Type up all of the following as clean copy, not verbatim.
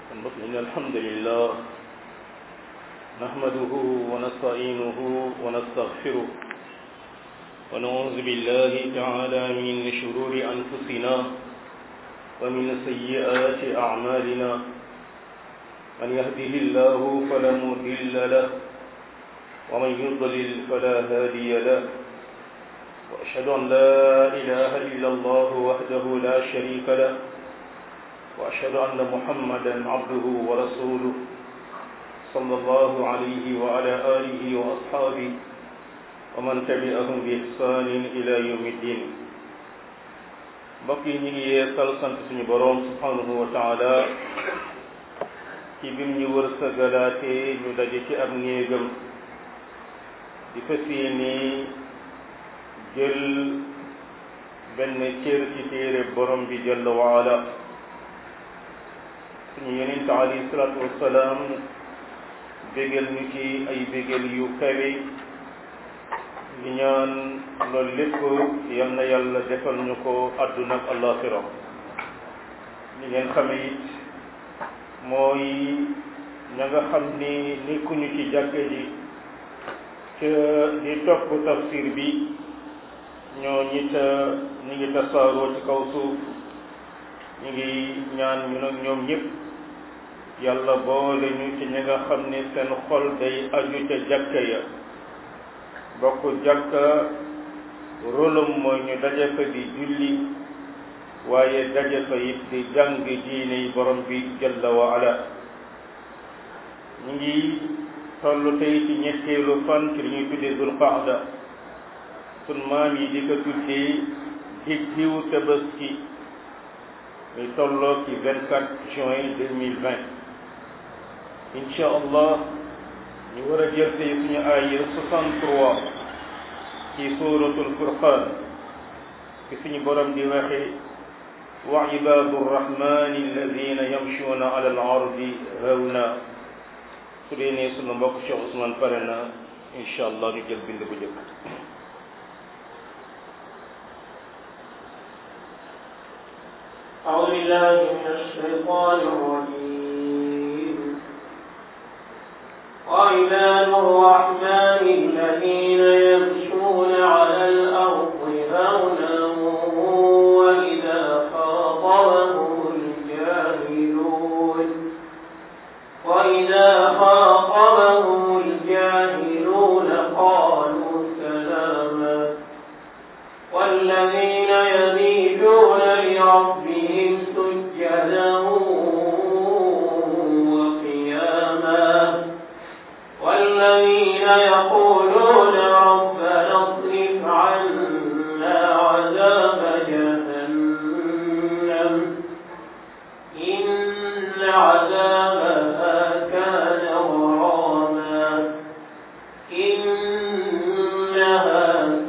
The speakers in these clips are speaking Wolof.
إن الحمد لله نحمده ونستعينه ونستغفره ونعوذ بالله تعالى من شرور أنفسنا ومن سيئات أعمالنا من يهده الله فلا مضل له ومن يضلل فلا هادي له وأشهد أن لا إله إلا الله وحده لا شريك له وأشهد أن محمدا عبده ورسوله صلى الله عليه وعلى آله وأصحابه ومن تبعهم بإحسان إلى يوم الدين بقي نيغي يسال سانت سوني بروم سبحانه وتعالى ci bim ñu wërsëgalaatee ñu daje ci ab néegam di fas yéene jël benn cër ci téere borom bi jalla waala suñu yonent alayhi salaatu wassalaam bégal ñu ci ay bégal yu kawe di ñaan loolu lépp yal na yàlla defal ñu ko àdduna ak àllaaxira li ngeen xame it mooy ña nga xam ni nekkuñu ci jàkke ji ca di topp tafsir bi ñoo ñit ñi ngi tasaaroo ci kaw suuf ñu ngi ñaan ñu nag ñoom ñëpp yàlla boole ñu ci ñi nga xam ne seen xol day aju ca jàkka ya bokk jàkka rôlam mooy ñu daje fa di julli waaye daje fa it di jàng diine yi borom bi jalla wa ala ñu ngi toll tey ci ñetteelu fan ci li ñuy tuddee dul qaada sun maam yi di ko tuddee diggiw tabaski muy tolloo ci 24 juin 2020 incha allah ñu war a jël tey suñu aaya 63 ci suratul furqan ci suñu borom di waxe wa ibadu rrahmani alladina yamshuna ala al ardi hawna su dee ne sunu mbokk Cheikh Ousmane pare na incha allah ñu jël bind bu njëkk أعوذ بالله من الشيطان الرجيم وعباد الرحمن الذين يمشون على الأرض هونا وإذا خاطبهم الجاهلون قالوا سلاما والذين يبيتون لربهم سجدا وقياما والذين يقولون ربنا اصرف عنا عذاب جهنم إن عذابها كان غراما إنها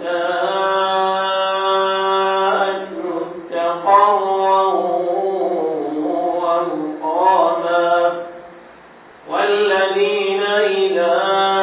ساءت مستقرا ومقاما والذين إذا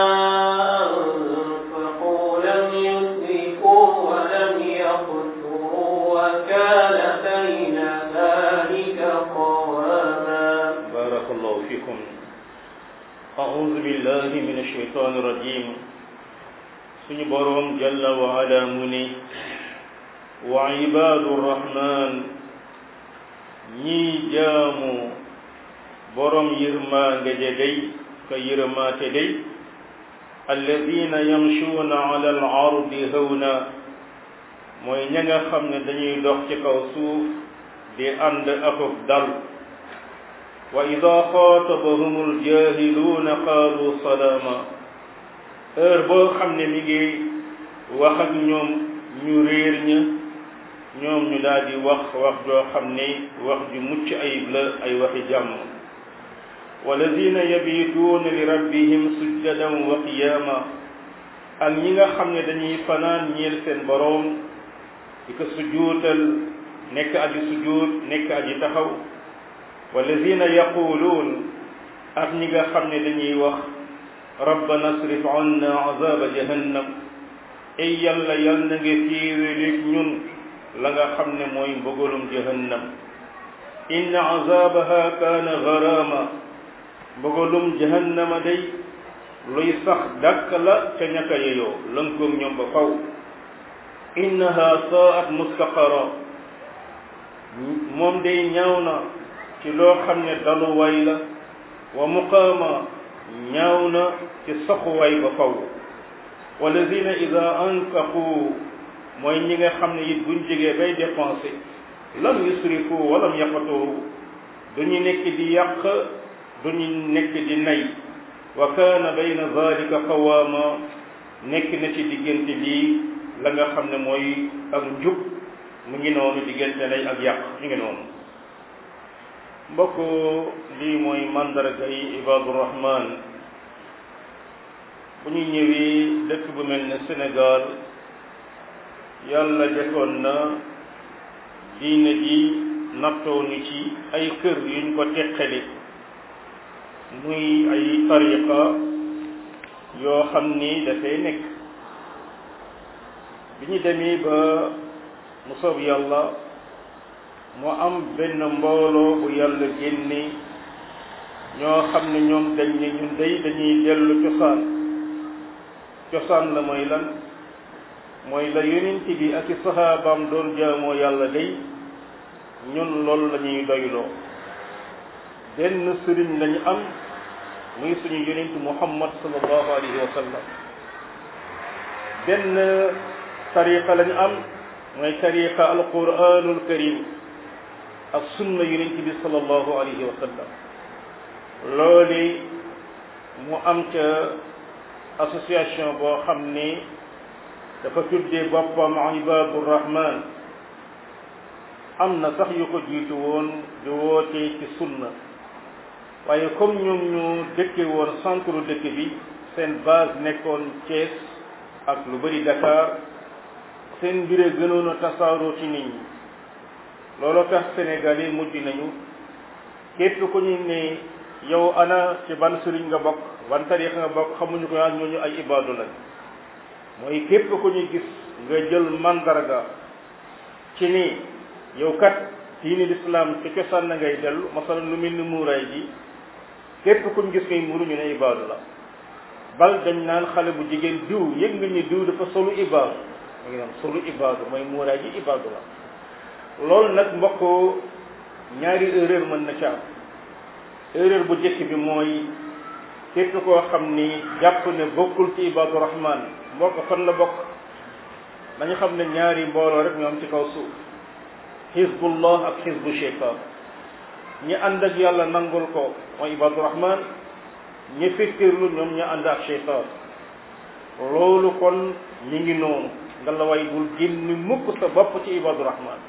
أنفقوا لم يسرفوا ولم يقتروا وكان بين ذلك قواما بارك الله فيكم أعوذ بالله من الشيطان الرجيم suñu boroom jalla wa ala mu ne wa ibaadu rahman ñii jaamu boroom yërmaande ja day ka yërmaate day alladina yamshuuna ala al ardi hawna mooy ña nga xam ne dañuy dox ci kaw suuf di ànd akub dal wa ida xaatabahum aljahiluuna qaalu salaama heure boo xam ne mi ngi wax ak ñoom ñu réer ña ñoom ñu daal di wax joo xam ne wax ju mucc ayib la ay waxi jàmm walladina yabituuna li rabbihim sujjadan wa qiyaama ak ñi nga xam ne dañuy fanaan ñeel seen boroom di ko sujuutal nekk aji sujuut nekk aji taxaw walladina yaquluun ak ñi nga xam ne dañuy wax rabbana asrif anna azaba jahannam ay yàlla na nga féewaleeg ñun la nga xam ne mooy mbëggalum jahannam inna azabaha kaana gharama mbugalum jahannama day luy sax dàkk la ca ñaka yeyoo lënkoog ñoom ba faw innaha saat mustaqara moom day ñaaw na ci loo xam ne daluwaay la wa muqaama ñaaw na ci saxuwaay ba faw walladina ida anfaqu mooy ñi nga xam ne it buñ jegee bay dépensé lam yusrifu walam yaqturu duñu nekk di yàq duñu nekk di nay wa kaana bayna zalika qawaama nekk na ci diggante lii la nga xam ne mooy ak njub mu ngi noonu diggante nay ak yàq ñu ngi noonu mbokk lii mooy mandarga yi ibaadu rahman bu ñu ñëwee dëkk bu mel ne Sénégal yàlla defoon na diine ji nattoo ni ci ay kër yuñ ko teqale muy ay tariqa yoo xam ni dafay nekk bi ñu demee ba mu soob yàlla mu am benn mbooloo bu yàlla génne ñoo xam ne ñoom dañ ne ñun day dañuy dellu cosaan la mooy lan mooy la yonent bi ak i saxaabaam doon jaamoo yàlla day ñun loolu la ñuy doyloo benn sëriñ lañu am muy suñu yonent muhammad sallallahu alayhi wa sallam benn tariqa lañu am mooy tariqa alquranul karim ak sunna yonent bi sallallahu alayhi wa sallam loolu mu am ca association boo xam ni dafa tuddee boppam ibaadu rahman am na sax yu ko jiitu woon di woote ci sunna waaye comme ñoom ñu dëkke woon centre dëkk bi seen base nekkoon Thiès ak lu bari Dakar seen mbire gënoon a tasaaroo ci nit ñi looloo tax Sénégal yi mujj nañu képp ku ñu ne yow ana ci ban sëriñ nga bokk ban tariix nga bokk xamuñu ko yaa ñooñu ay ibaadu lañ mooy képp ku ñu gis nga jël mandarga ci ni yow kat diini lislaam ci cosaan na ngay dellu masalan lu mel ni muuraay ji képp ku ñu gis ngay muuru ñu ne ibaadu la bal dañ naan xale bu jigéen diw yëg nga ñu diw dafa solu ibaadu ma ngi naan solu ibaadu mooy muuraay ji ibaadu la loolu nag mbokk ñaari erreur mën na ca am erreur bu jëkk bi mooy képp koo xam ni jàpp ne bokkul ci ibaadu rahman mbokk fan la bokk dañu xam ne ñaari mbooloo rek ñoom ci kaw suuf xizbullah ak xizbu shaytan ñi ànd ak yàlla nangul ko mooy ibaadu rahman ñi fikkirlu ñoom ñi ànd ak shaytan loolu kon ñi ngi noonu nga la way bul génn mukk sa bopp ci ibaadu rahman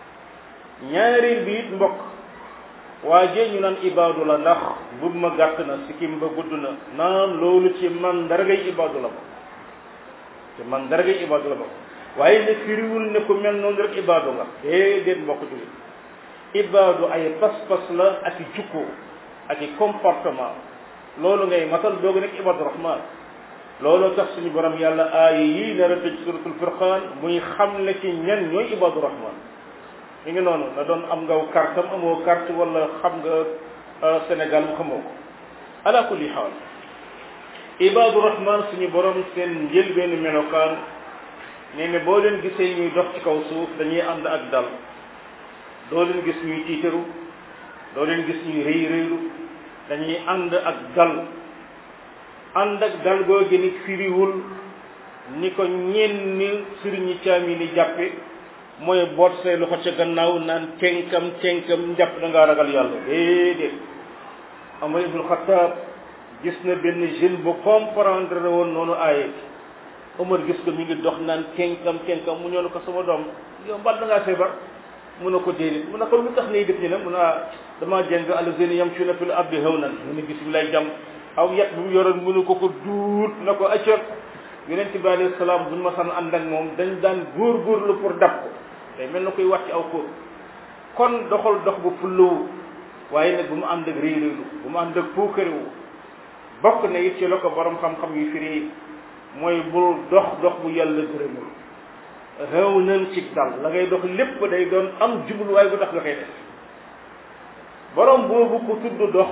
ñaareel bi it mbokk waa jee ñu naan ibaadu la ndax bub ma gàtt na sikkim ba gudd na naan loolu ci mandargay ibaadu la bokk ci mandargay ibaadu la bokk waaye ne firiwul ne ku mel noonu rek ibaadu nga déedéet mbokk jullit ibaadu ay pas-pas la ak i jukko ak i comportement loolu ngay matal doogu nekk ibaadu rahman looloo tax suñu borom yàlla aaya yii nar a tëj suratul furqaan muy xamle ci ñan ñooy ibaadu rahman mi ngi noonu na doon am ngaw kartam amoo carte wala xam nga Sénégal mu xamoo ko ala kulli xaal ibaadu rahman suñu borom seen njëlbeenu melokaan nee ne boo leen gisee ñuy dox ci kaw suuf dañuy ànd ak dal doo leen gis ñuy tiitaru doo leen gis ñuy rëy rëylu dañuy ànd ak dal googu ni firiwul ni ko ñenn sëriñi caam yi ni jàppe mooy boot say loxo ca gannaaw naan tenkam njàpp da ngaa ragal yàlla déedéet Umar ibn Khattab gis na benn jeune bu comprendre woon noonu aaye Umar gis ko mi ngi dox naan tenkam mu ñëw ko sama doom yow mbal da ngaa feebar mu ne ko déedéet mu ne ko lu tax nay def ni ne mu ne damaa jàng allazina yamshuna fil ardi hawnan mu ne gis bi lay jam aw yat bu mu yoroon mu ne ko duut na ko accar yonent bi alayhi salaam buñu ma san ànd ak moom dañ daan góorgóorlu pour dab ko day mel na koy wàcc aw xóor kon doxal dox bu fulluwu waaye nag bu mu ànd ak réeréelu bu mu ànd ak puukarewu bokk na it ci la ko borom xam-xam yu firi mooy bul dox bu yàlla gërëmul xew nañ ci dal la ngay dox lépp day doon am jubluwaay bu tax nga koy def borom boobu ku tudd dox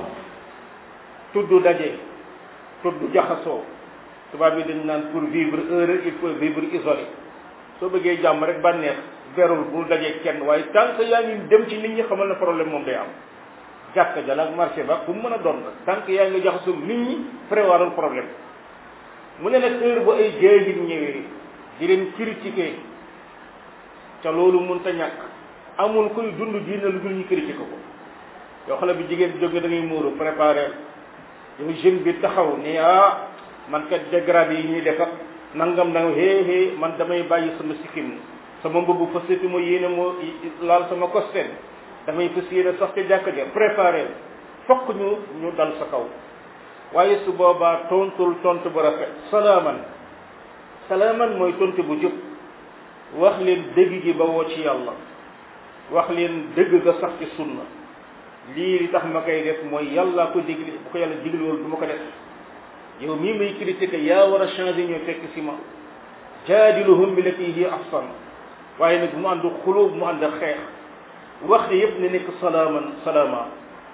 tudd daje tudd jaxasoo tubaab bi dañ naan pour vivre heureux il faut vivre isolé soo bëggee jàmm rek bànneex berul bul dajee kenn waaye tant que yaa ngi dem ci nit ñi xamal na problème moom day am jàkka jala ak marché ba fu mu mën a doon nag tant que yaa ngi jaxasoo nit ñi prévoiral problème mu ne nag heure bu ay jaahil ñëwee di leen critiquer ca loolu mënta ñàkk amul koy dund diina lu dul ñu critiquer ko yow xale bi jigéen jóg nga da ngay muuru préparé yow jeune bi taxaw ni man kat dégradé yi ñuy def ak nangam nangam hee man damay bàyyi sama sikkim sama mbubu faseti ma yéene moo laal sama kosten damay fas yéene sax ca jàkka ja préparé fokk ñu dal sa kaw waaye su boobaa tontul tontu bu rafet salaaman mooy tontu bu jub wax leen dëgg gi ba woo ci yàlla wax leen dëgg ga sax ci sunna lii li tax ma koy def mooy yàlla ko digle bu ko yàlla digle woon du ma ko def yow mii may critiquer yaa war a changer ñoo fekk si ma jaadiluhum billati hiya ahsan waaye nag mu ànd xuloo mu ànd xeex wax ne yëpp ne nekk salaama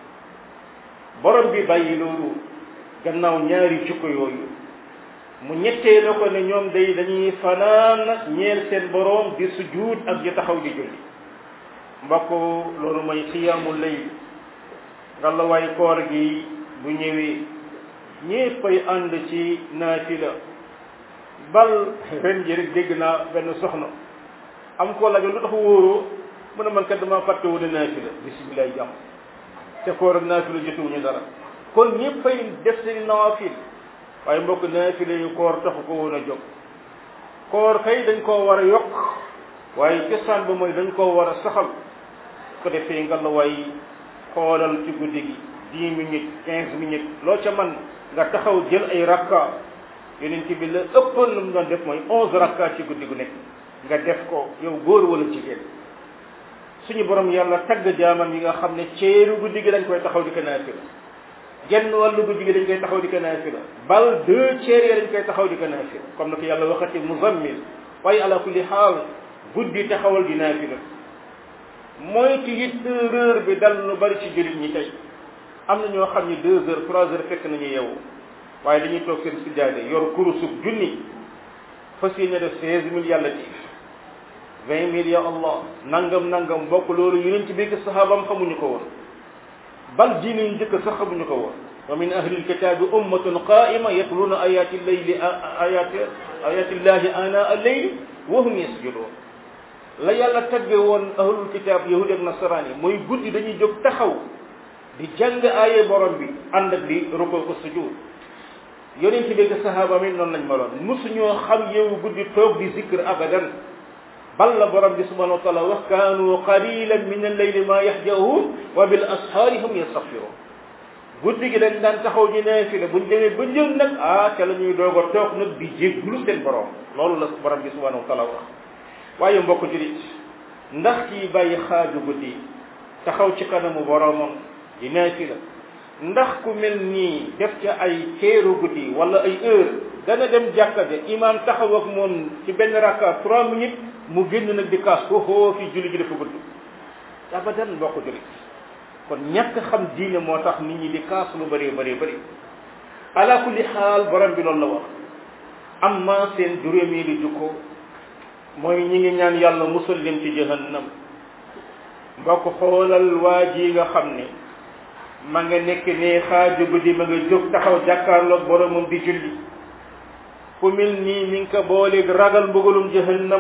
borom bi bàyyi loolu gannaaw ñaari jukko yooyu mu ñettee la ko ne ñoom day dañuy fanaan ñeel seen borom di sujuud ak di taxaw di julli mbokk loolu mooy xiyaamul layl nga la waay koor gi bu ñëwee ñéppay ànd ci naafila bal ren ji rek dégg naa benn soxna am ko laaj lu tax wóoroo mu ne man kat dama fàtte woon naafila bisimilah jàmm te koor ak naafila jotuwuñu dara kon ñéppay def seen naafil waaye mbokk naafila yu koor taxu ko woon a jóg koor kay dañ koo war a yokk waaye cosaan ba mooy dañ koo war a saxal ko defee nga la waay xoolal ci guddi gi 10 minutes 15 minutes loo ca man nga taxaw jël ay rakka yonent bi la ëppoon lu mu doon def mooy 11 rakka ci guddi gu nekk nga def ko yow góor wala jigéen suñu borom yàlla tagg jaamam yi nga xam ne ceeru guddi gi dañ koy taxaw di ko naafila genn wàllu guddi gi dañ koy taxaw di ko naafila bal 2 tiers yi dañ koy taxaw di ko naafila comme na ko yàlla waxati muzammil waaye ala kulli xaal guddi taxawal di naafila mooy ci it erreur bi dal lu bari ci jullit ñi tey am na ñoo xam ne 2 heures 3 heures fekk nañu yeewu waaye dañuy toog seen sijaade yor kurusub junni fas yéene def 16000 yàlla ci 20000 ya allah nangam bokk loolu yonent bi ak sahaabam xamuñu ko woon bal diine yu njëkk sax xamuñu ko woon wa min ahli alkitabi ummatun qaima yatluna ayati llayli ayati llahi ana al-layli wa hum yasjudun la yàlla tagge woon ahlul kitab yahudi ak nasaraan yi mooy guddi dañuy jóg taxaw di jàng aaye borom bi ànd ak di rukkoo ko sujud yonent bi ak sahaaba mi noonu lañ meloon mosuñoo xam yeewu guddi toog di zikr abadan bal la borom bi subhanahu wa taala wax kaanu qalilan min al-layli ma yahjaun wa bil ashaari hum yastaghfirun guddi gi dañ daan taxaw di naafila buñ demee ba njël nag ca la ñuy doog a toog nag di jégglu seen borom loolu la borom bi subhanahu wa taala wax waaye mbokk julit ndax kii bàyyi xaaju guddi taxaw ci kanamu boromam di naafila ndax ku mel nii def ca ay teeru guddi wala ay heure dana dem jàkka ja imaam taxaw ak moom ci benn rakka 3 minutes mu génn nag di kaas ko fi julli ji dafa gudd abadan mbokk julit kon ñàkk xam diine moo tax nit ñi di kaas lu bëree bëri ala kulli xaal borom bi loolu la wax amma seen juróomi li jukko mooy ñi ngi ñaan yàlla musal leen ci jahannam mbokk xoolal waa ji nga xam ne ma nga nekk ne xaaju guddi ma nga jóg taxaw jàkkaarloog boromam di julli ku mel nii mi ngi ko booleeg ragal mbugalum jahannam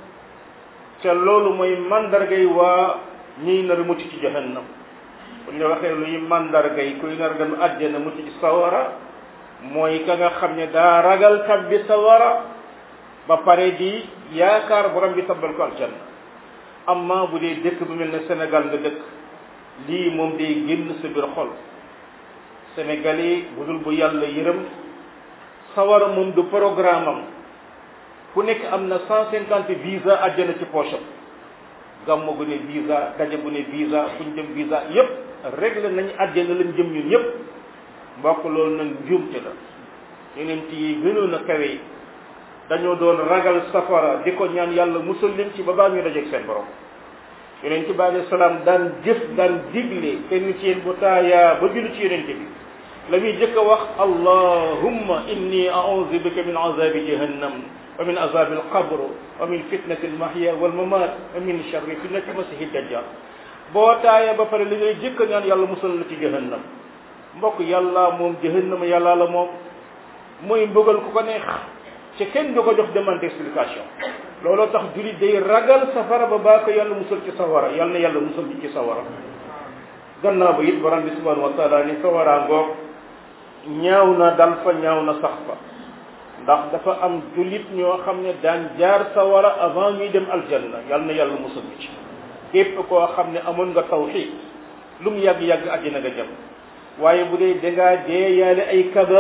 ca loolu mooy mandargay waa ñiy nar mucc ci jahannam bu ñu waxee luy mandargay kuy nar dem àjjana mucc ci sawara mooy ka nga xam ne daa ragal tabbi sawara ba pare di yaakaar borom bi tabbal ko aljanna amma bu dee dëkk bu mel ne Sénégal nga dëkk lii moom day génn sa biir xol sénégalais bu dul bu yàlla yërëm sawara moom du programme am ku nekk am na 150 visa àjjana ci poche gàmmu gu ne visa daje gu ne visa fuñ dem visa yépp réglé nañ àjjana lañ jëm ñun ñëpp mbokk loolu nag njuumte la yonent yi gënoon a kawe dañoo doon ragal safara di ko ñaan yàlla musal leen ci ba baa ñu dajeeg seen borom yonent bi alayhi salaam daan jëf daan digle kenn ci yéen bu taayaa ba julli ci yonent bi la muy jëkk a wax allahumma inni a'udhu bika min azabi jahannam wa min azabi alqabr wa min fitnati almahya walmamat wa min sharri fitnati masihi dajjal boo taaya ba pare li ngay jëkk a ñaan yàlla musal la ci jahannam mbokk yàlla moom jahannam yàlla la moom mooy mbugal ku ko neex ci kenn du ko jox demande explication looloo tax jullit day ragal safara ba baa ko yàlla musal ci sawara yàlla na yàlla musal ci sawara gannaaw ba it borom bi subhanahu wa taala ni sawara ngoog ñaaw na dal fa ñaaw na sax fa ndax dafa am jullit ñoo xam ne daan jaar sawara avant ñuy dem aljanna yàlla na yàlla musal ci képp koo xam ne amoon nga tawxiid lu mu yàgg-yàgg àddina nga jëm waaye bu dee dangaa deeyaale ay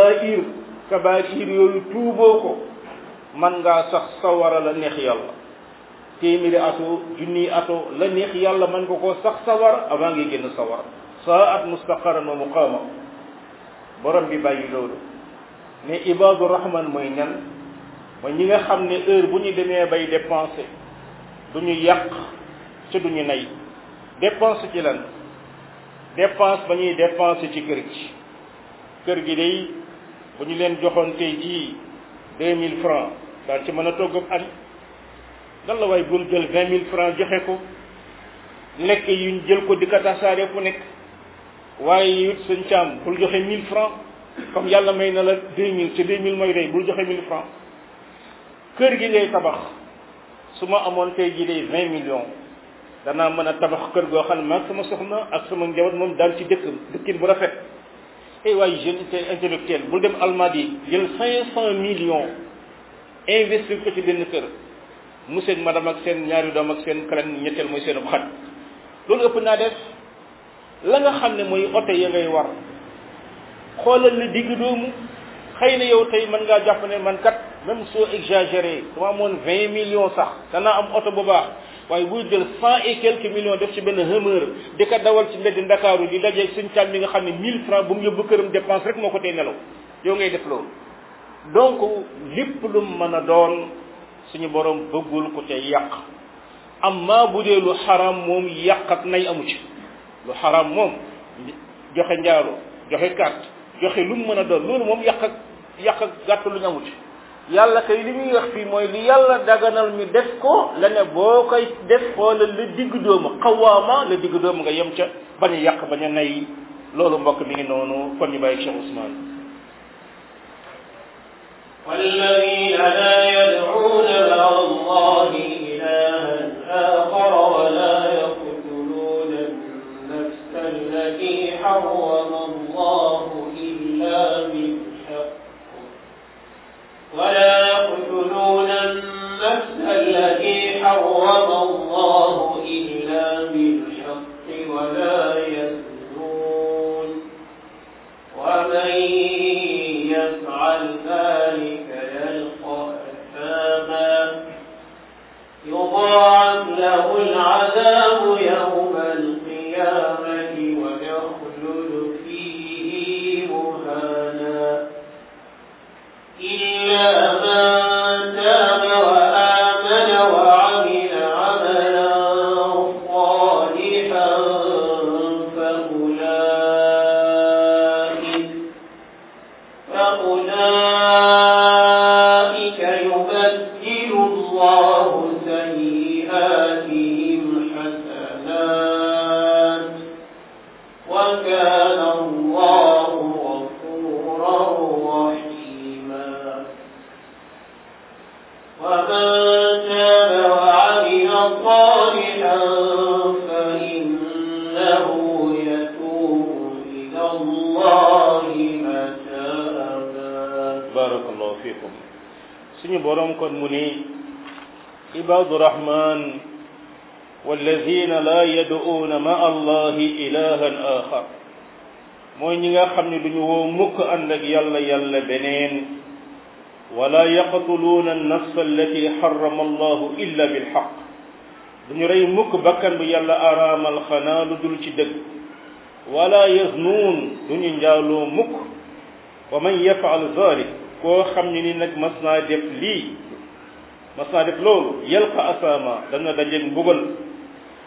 kabair yooyu tuuboo ko man ngaa sax sawara la neex yàlla téeméeri ato junni ato la neex yàlla man nga koo sax sawara avant ngay génn sawara saat mustaqaran wa muqama borom bi bàyyi loolu ne ibadu rahman mooy ñan mooy ñi nga xam ne heure bu ñu demee bay dépenser du ñu yàq ci du ñu nay dépense ci lan dépense ba ñuy dépenser ci kër gi day bu ñu leen joxoon tey jii 2000 francs daal ci mën a togg añ lan la waaye bul jël 20000 francs joxe ko lekk yuñ jël ko di ko tasaare fu nekk waaye it sëñ Caam bul joxe 1000 francs comme yàlla may na la 2000 te 2000 mooy day bul joxe 1000 francs kër gi ngay tabax su ma amoon tey jii day 20 millions danaa mën a tabax kër goo xam ne maag sama soxna ak sama njaboot moom daal ci dëkkin bu rafet waaye jeune intellectuel bul dem Almadies jël 500 millions investir ko ci benn kër monsieur ak madame ak seen ñaari doom ak seen kalan ñetteel mooy seen xat loolu ëpp naa def la nga xam ne mooy oto ya ngay war xoolal li digg doomu xëy na yow tey mën ngaa jàpp ne man kat même soo exagéré dama amoon 20 millions sax danaa am oto bu baax waaye buy jël 100 et quelques millions def ci benn Hummer di ko dawal ci mbedd Ndakaaru di dajeeg suñ càmm bi nga xam ne 1000 francs bu mu yóbbu këram dépense rek moo ko tey nelaw yow ngay def loolu donc lépp lu mën a doon suñu borom bëggul ko te yàq amma bu dee lu xaram moom yàq ak nay amu ci lu xaram moom joxe njaalo joxe carte joxe lu mu mën a doon loolu moom yàq ak gàtt lu ñu amu ci yàlla kay li muy wax fii mooy li yàlla daganal ñu def ko la ne boo koy def xoolal la digg doomu xawaama la digg doomu nga yem ca bañ a yàq bañ a nay loolu mbokk mi ngi noonu kon ñu bàyyi Cheikh Ousmane والذين لا يدعون مع الله إلها آخر ولا يقتلون النفس التي حرم الله إلا بالحق ولا يقتلون النفس التي حرم الله إلا بالحق ولا يزنون ومن يفعل ذلك يلقى أثاما يضاعف له العذاب يوم القيامة ويخلد فيه مهانا إلا من تاب وآمن وعمل عملا صالحا فأولئك يبدل الله سيئاتهم حسنات وكان الله غفورا رحيما ومن تاب وعمل صالحا فإنه يتوب إلى الله متابا بارك الله فيكم suñu borom kon mu ni ibadu rahman walladina la yad'una ma allahi ilahan axar mooy ñi nga xam ne duñu woo mukk ànd ak yàlla beneen wala yaqtuluuna annafsa allati harrama allahu illa bilxaq duñu rey mukk bakkan bu yàlla araamal xanaa lu dul ci dëgg wala yaznuun duñu njaaloo mukk wa man yafal zalik koo xam ne ni nag mas naa def loolu yalqa asama dana dajeeg mbugal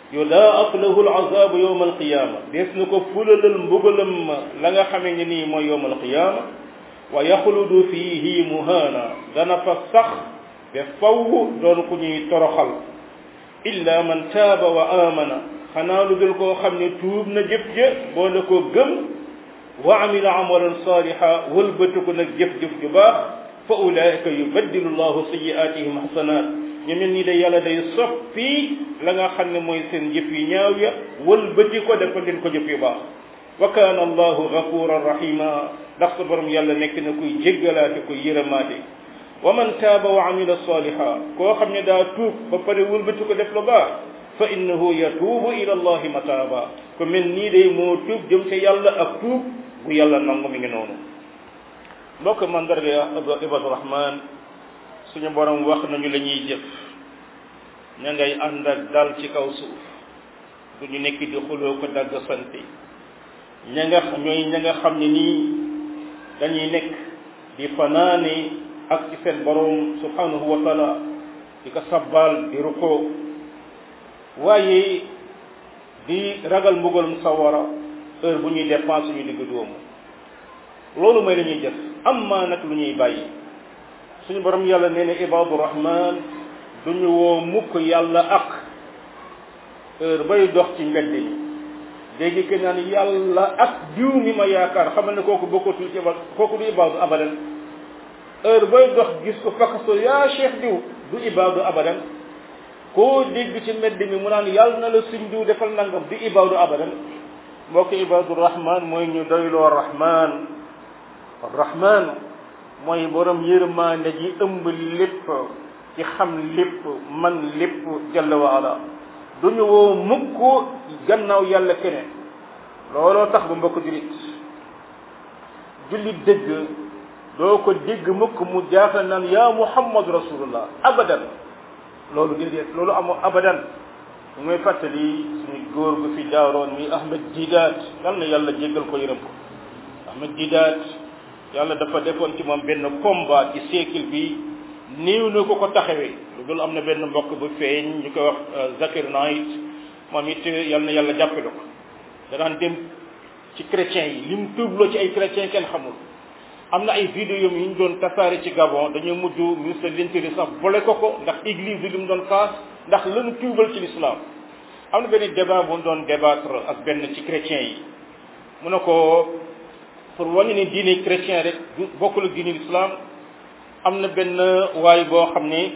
yudaaf lahu al-azaabu yawma al-qiyaama des na ko fulalal mbugalam la nga xamee ne nii mooy yawma al-qiyaama wa yaxludu fiihi muhaana dana fa sax ba faw doon ku ñuy toroxal illa man taaba wa amana xanaa lu dul koo xam ne tuub na jëf ja boole ko gëm wa amila amalan saaliha wëlbatu ko nag jëf-jëf ju baax fa ulaika yubaddilu llahu sayyi'atihim hasanat ñu mel ni de yàlla day soppi la nga xam ne mooy seen jëf yu ñaaw ya wëlbati ko defal leen ko jëf yu baax wa kaana allahu ghafuran rahima ndax sa borom yàlla nekk na kuy jéggalaate kuy yërëmaate wa man taaba wa amila saliha koo xam ne daa tuub ba pare wëlbati ko def lu baax fa innahu yatuubu ila allahi mataaba ko mel nii day moo tuub jëm ca yàlla ak tuub bu yàlla nangu mi ngi noonu mbokk mandarga ibadu rahman suñu borom wax nañu la ñuy jëf ña ngay ànd ak dal ci kaw suuf du ñu nekk di xuloo ko dagg sante ña nga xam ne nii dañuy nekk di fanaane ak ci seen borom subhanahu wa taala di ko sabbal di rukkoo waaye di ragal mbugalum sawara heure bu ñuy dépense ñu digg doomu loolu mooy la ñuy def amma nag lu ñuy bàyyi suñu borom yàlla nee na ibadu rahman duñu woo mukk yàlla ak heure bay dox ci mbedd mi léegi ke naan yàlla ak diw mi ma yaakaar xamal ne kooku bokkatul ci kooku du ibadu abadan heure bay dox gis ko fakkaso yaa cheikh diw du ibadu abadan koo dégg ci mbedd mi mu naan yàlla na la suñ diw defal nangam du ibadu abadan mbokk ibadu rahman mooy ñu doyloo rahman mooy borom yërmande ji ëmb lépp ci xam lépp man lépp jalla wa ala duñu woo mukk gannaaw yàlla keneen looloo tax ba mbokk jullit dëgg doo ko dégg mukk mu jaaxle naan yaa muhammad rasulullah abadan loolu déedéet loolu amoo abadan mu may fàttali suñu góor gu fi jaaroon mi Ahmed Didat yal na yàlla jéggal ko yërëm ko Ahmed Didat yàlla dafa defoon ci moom benn combat ci siècle bi néew na ko taxawee lu dul am na benn mbokk bu feeñ ñu koy wax Zakir Naik moom it yal na yàlla jàppale ko da daan dem ci chrétiens yi li mu tuubloo ci ay chrétiens kenn xamul am na ay vidéo yu ñu doon tasaare ci Gabon dañoo mujj ministre de l'intérieur sax boole ko ndax église bi li mu doon kaas ndax lanu tuubal ci l'islam am na benn débat bu doon débattre ak benn ci chrétiens yi mu ne ko pour wane ne diine chrétien rek bokkul ak diine l'islam am na benn waay boo xam ne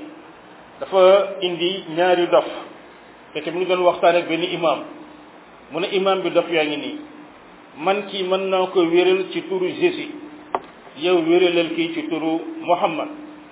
dafa indi ñaari dof te mu ngi doon waxtaan ak benn imam mu ne imam bi dof yaa ngi nii man kii mën naa ko wéral ci turu Jésus yow wéralal kii ci turu Muhammad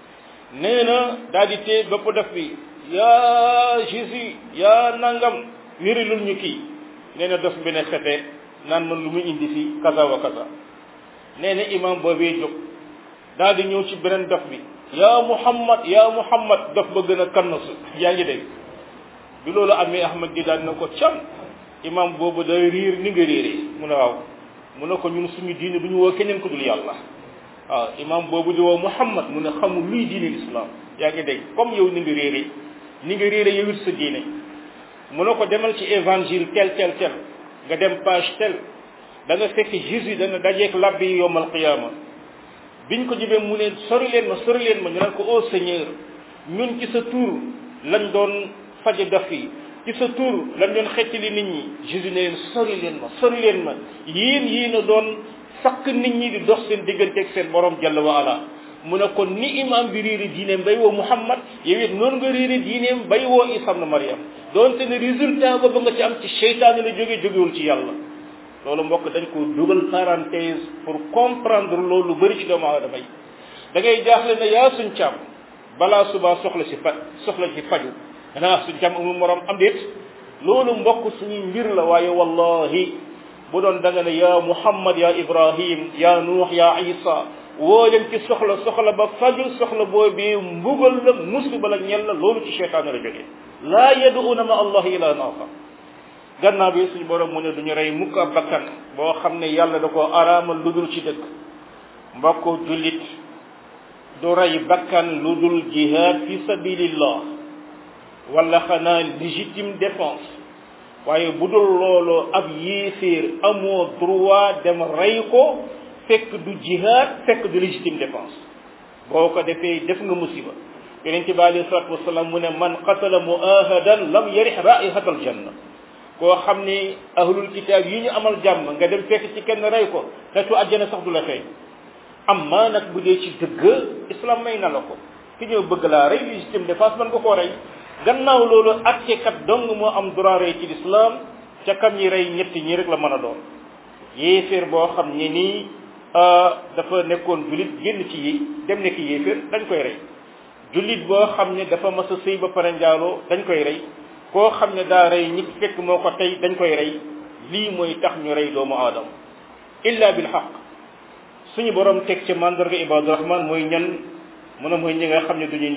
nee na daal di tee bopp dof bi yaa Jésus yaa nangam wéralul ñu kii nee na dof bi ne xete naan man lu muy indi fi kaza wa kaza nee na imam boobee jóg daal di ñëw ci beneen dof bi yaa Muhammad dof ba gën a kannasu yaa ngi dégg bi loolu amee Ahmad di daal na ko cam imam boobu day riir ni nga réeree mu ne waaw mu ne ko ñun suñu diine du ñu woo keneen ko dul yàlla waaw imam boobu di woo Muhammad mu ne xamul luy diine l'islam yaa ngi dégg comme yow ni nga réere yow it sa diine mu ne ko demal ci évangile tel nga dem page tel da nga fekk Jésus dana dajeek labbi yi yowmal qiyaama biñ ko jibee mu ne sori leen ma ñu naan ko ô Seigneur ñun ci sa tur lañ doon faje daf yi ci sa tur lañ doon xettali nit ñi Jésus ne leen sori leen ma yéen a doon fakk nit ñi di dox seen digganteeg seen borom jalla wa ala mu ne kon ni imam bi réeri diineem bay woo Muhammad yow it noonu nga réeri diineem bay woo Isa ibn Maryam doonte ne résultat ba nga ci am ci seytaane la jógewul ci yàlla loolu mbokk dañ ko dugal parenthèse pour comprendre loolu bëri ci doomu aadama yi da ngay jaaxle ne yaa suñ càmm balaa suba soxla ci faju danaa suñ càmm amul morom am déet loolu mbokk suñuy mbir la waaye wallahi bu doon da nga ne yaa Muhammad yaa Ibrahim yaa Nuux yaa Isa woo leen ci soxla ba faju soxla boobu mbugal la musiba la ñel la loolu ci seytaane la jógee laa yad'una ma allah ila naafa gannaaw bi suñu borom mu ne duñu rey mukk ab bakkan boo xam ne yàlla da koo araamal lu dul ci dëkk mbokk jullit du rey bakkan lu dul jihad fi sabilillah wala xanaa légitime défense waaye bu dul loolu ab yéeféer amoo droit dem rey ko fekk du jihad fekk du légitime défense boo ko defee def nga musiba yonent bi alayhi salaatu wasalaam mu ne man qatala muahadan lam yarih raihatal janna koo xam ni ahlul kitaab yi ñu amal jàmm nga dem fekk ci kenn rey ko xeetu àjjana sax du la xëy amma nag bu dee ci dëgg islam may na la ko ki ñëw bëgg laa rey légitime défense man nga koo rey gannaaw loolu attekat dong moo am droit rey ci l'islam ca kam ñi rey ñetti ñi rek la mën a doon yéeféer boo xam ne nii dafa nekkoon jullit génn ci yi dem nekk yéeféer dañ koy rey jullit boo xam ne dafa mas a sëy ba pare njaaloo dañ koy rey koo xam ne daa rey nit fekk moo ko tey dañ koy rey lii mooy tax ñu rey doomu aadama illa bil haqq suñu borom teg ci mandarga ibadu rahman mooy ñan mën a mooy ñi nga xam ne duñu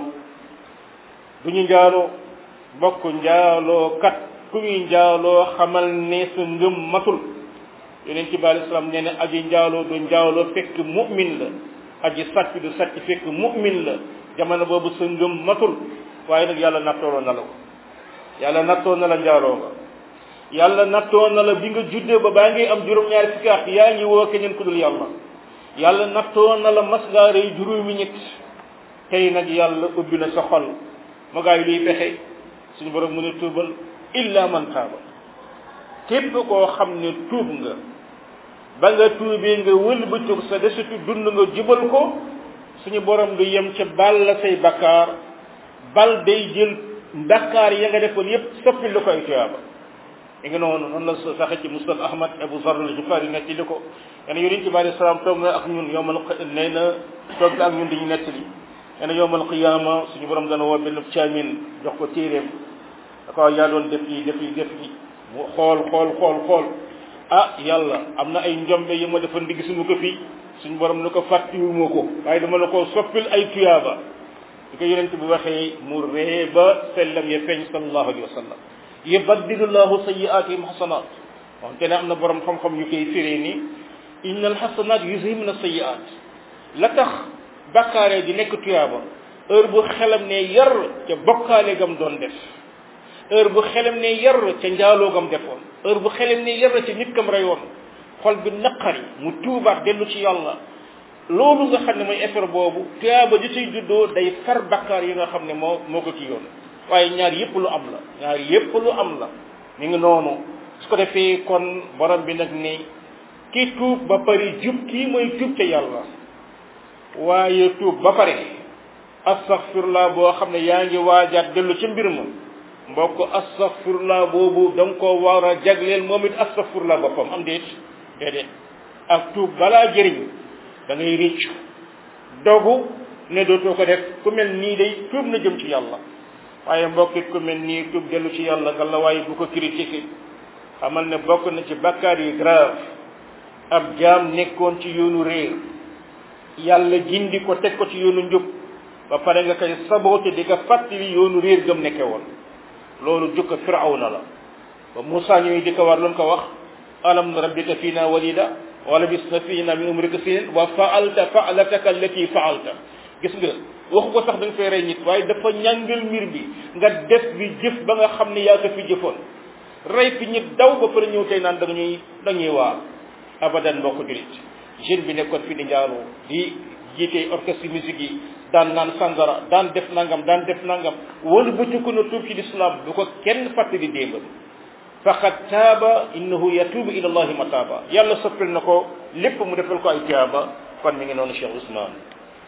njaaloo bokk njaaloo kat ku ñuy njaaloo xamal ne sa ngëm matul yonent bi alayhi salaam nee na aji njaaloo du njaaloo fekk mu'min la aji sàcc du sàcc fekk mu'min la jamono boobu sa ngëm matul waaye nag yàlla nattoo na la ko yàlla nattoo na la njaaloo nga yàlla nattoo na la bi nga juddee ba baa ngi am juróom-ñaari fukki at yaa ngi woo keneen ku dul yàlla nattoo na la mas ngaa rey juróomi nit tey nag yàlla ubbi na sa xol ma gaa yi luy pexe suñu borom mu ne tuubal illa man taaba képp koo xam ne tuub nga ba nga tuubee nga wëlbatiku sa desitu dund nga jubal ko suñu borom du yem ca bal la say bakkaar bal day jël bakkaar ya nga defoon yépp soppi lu koy tuyaaba i nga noonu la saxe ci musnad ahmad abu zar al jufari netti li ko ene yonent bi alayhi salaam toog na ak ñun yowmal nee na toog na ak ñun dañu nettali nee na yowmal qiyaama suñu borom dana woo benn caamin jox ko téeréem da ko yaa doon def lii mu xool yàlla am na ay njombe yi ma defoon di gisuma ko fii suñu borom ne ko fàttiwuma ko waaye dama la ko soppil ay tuyaaba di ko yonent bi waxee mu ree ba sellam ya feeñ sallallahu alayhi wa sallam yubaddilu llahu sayyi'aatihim hasanat wante ne am na borom xam-xam yu koy firee ni inna alhasanat yuzhibna sayyi'at la tax bakkaare di nekk tuyaaba heure bu xelam ne yar ca bokkaale gam doon def heure bu xelam ne yar ca njaaloo gam defoon heure bu xelam ne yar ca nit kam reyoon xol bi naqari mu tuubaat dellu ci yàlla loolu nga xam ne mooy effort boobu tuyaaba ji ciy juddoo day far bakkaar yi nga xam ne moo ko ci yoon waaye ñaar yépp lu am la mi ngi noonu su ko defee kon borom bi nag ni ki tuub ba pare jub kii mooy tuub ca yàlla waaye tuub ba pare astaghfirullah boo xam ne yaa ngi waajaat dellu ci mbir ma mbokk astaghfirullah boobu da nga ko war a jagleel moom it astaghfirullah boppam am déedéet ak tuub balaa jëriñ da ngay ricc dogu ne dootoo ko def ku mel nii day tuub na jëm ci yàlla waaye mbokkit ku mel nii tuub dellu ci yàlla nga la waaye bu ko critiqué xamal ne bokk na ci bakkaar yi grave ab jaam nekkoon ci yoonu réer yàlla jindi ko teg ko ci yoonu njub ba pare nga koy saboote di ko fàttali yoonu réer gëm nekke woon loolu jukka firawna la ba Moussa ñëwee di ko war lu mu ko wax alam rabbika fiina walida wa labista fiina min umrika sinin wa faalta faalataka allati faalta gis nga waxu ko sax da nga fay rey nit waaye dafa ñàngal mbir bi nga def bi jëf ba nga xam ne yaa ko fi jëfoon rey fi nit daw ba pare ñëw tey naan dañuy waar abadan mbokk julit jeune bi nekkoon fi di njaaloo di jiite orchestre musique yi daan naan sangara daan def nangam wala bëcc ko na tuub ci l'islam bu ko kenn fàttali démbal faqad taaba innahu yatubu ila allahi mataba yàlla soppil na ko lépp mu defal ko ay tiyaaba kon mi ngi noonu Cheikh Ousmane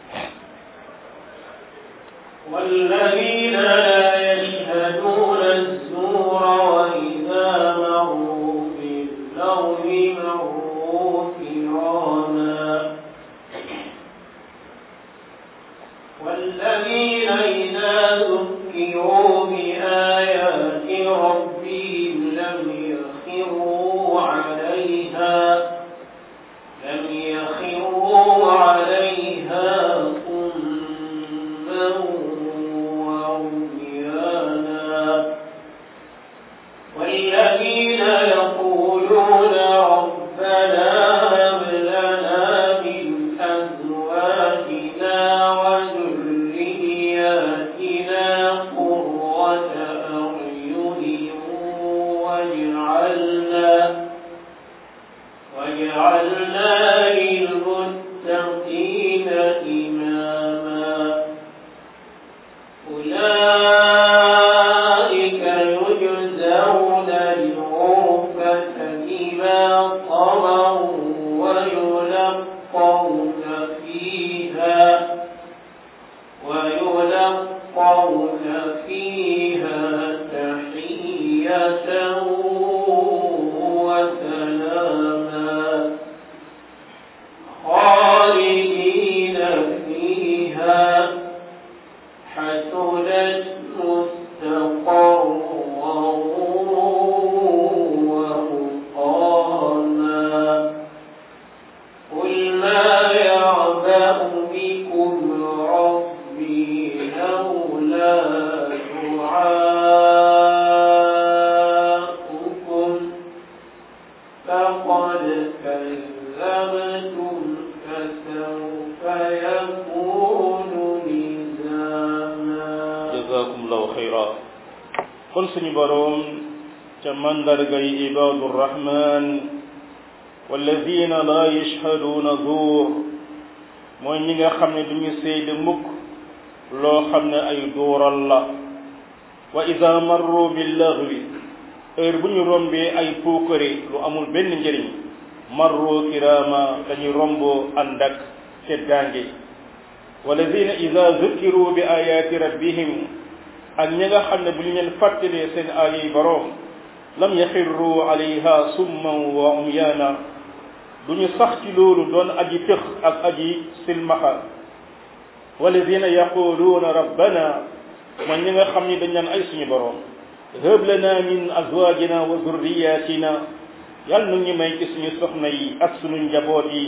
والذين لا يشهدون الزور وإذا مروا باللغو مروا كراما والذين إذا ذكروا بآيات ربهم لم يخروا عليها صما وعميانا والذين يقولون ربنا بكم ربي لولا دعاؤكم فقد كذبتم فسوف يكون لزاما. جزاكم الله خيرا. kon suñu boroom ca mandargay ibaadu rahman walladina la yashhaduuna zuur mooy ñi nga xam ne duñu seede mukk loo xam ne ay duural la. wa ida marru billaghwi heure bu ñu rombee ay puukare lu amul benn njëriñ marru kirama dañuy romboo ànd ak teddaange. walladina ida zukiru bi ayati rabbihim ak ñi nga xam ne bu ñu leen fàttalee seen aaya yi boroom lam yaxirru alayha summan wa umyaana duñu sax ci loolu doon aji tëx ak aji silmaxa. walladina yaquluuna rabbana man ñi nga xam ni dañ naan ay suñu boroom hab lana min azwajina wa zurriyatina yàlla nu ñu may ci suñu soxna yi ak suñu njaboot yi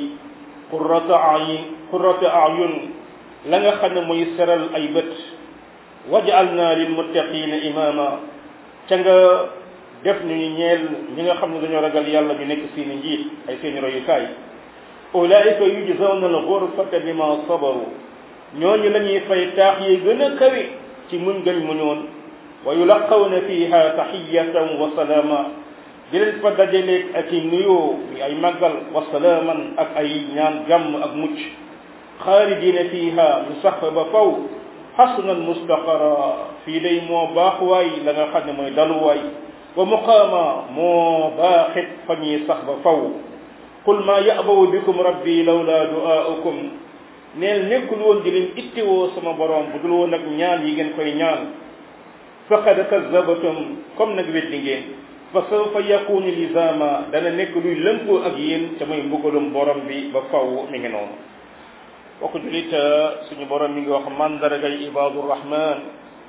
qurrata ayun la nga xam ne mooy seral ay bët. waj'alna lil muttaqina imama ca nga def ñu ñeel ñi nga xam ne dañoo ragal yàlla ñu nekk seeni njiit ay seeni royukaay. ulaika yujzawna al ghurfata bima sabaru ñooñu la ñuy fay taax yi gën a kawe ci muñ gañ muñoon. wa yulaqawna fiha tahiyatan wa salama di leen fa dajaleeg ak i nuyoo ay màggal wa salaaman ak ay ñaan jàmm ak mucc. xaalidina fiha ñu sax ba faw. xasnan mustaqara fii day moo baax waay la nga xam ne mooy daluwaay. wa muqaama moo baaxit fa ñuy sax ba faw. qul maa ya'baw bikum rabbi lawla du'aa'ukum neel nekkul woon di leen ittewoo sama borom bu dul woon ak ñaan yi ngeen koy ñaan. faqad kazzabatum comme nag weddi ngeen fa sawfa yakunu lizaama dana nekk luy lënkoo ak yéen te mooy mbugalum borom bi ba faw mi ngi noonu. bokk julit suñu borom mi ngi wax mandargay ibaadu rahman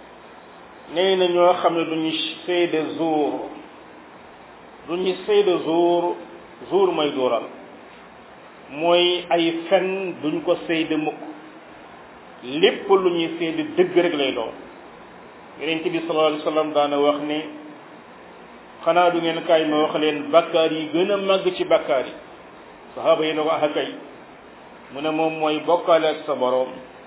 nee na ñoo xam ne duñu seede zuur mooy dóoral mooy ay fen duñ ko seede mukk lépp lu ñuy seede dëgg rek lay doon. yonent bi sallallahu alayhi wa sallam daana wax ni xanaa du ngeen kaay ma wax leen bakkaar yi gën a màgg ci bakkaar yi sahaaba yi ne ko kay mu ne moom mooy bokkaale ak sa boroom